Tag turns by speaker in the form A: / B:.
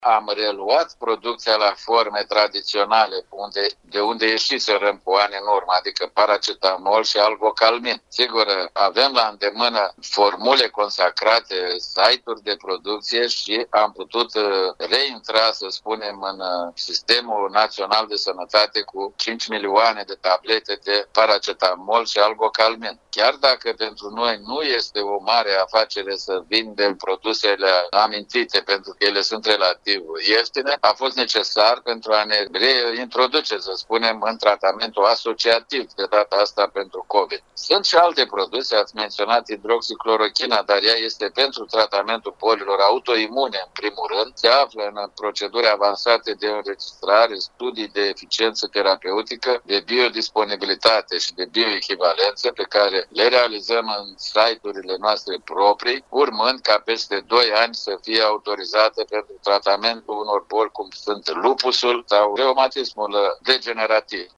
A: Am reluat producția la forme tradiționale, de unde ieșiserăm cu ani în urmă, adică paracetamol și algocalmin. Sigur, avem la îndemână formule consacrate, site-uri de producție și am putut reintra, să spunem, în Sistemul Național de Sănătate cu 5 milioane de tablete de paracetamol și algocalmin. Chiar dacă pentru noi nu este o mare afacere să vindem produsele amintite, pentru că ele sunt relativ ieftine, a fost necesar pentru a ne reintroduce, să spunem, în tratamentul asociativ, de data asta pentru COVID. Sunt și alte produse, ați menționat hidroxiclorochina, dar ea este pentru tratamentul bolilor autoimune, în primul rând. Se află în proceduri avansate de înregistrare, studii de eficiență terapeutică, de biodisponibilitate și de bioechivalență, pe care le realizăm în site-urile noastre proprii, urmând ca peste 2 ani să fie autorizate pentru tratamentul unor boli cum sunt lupusul sau reumatismul degenerativ.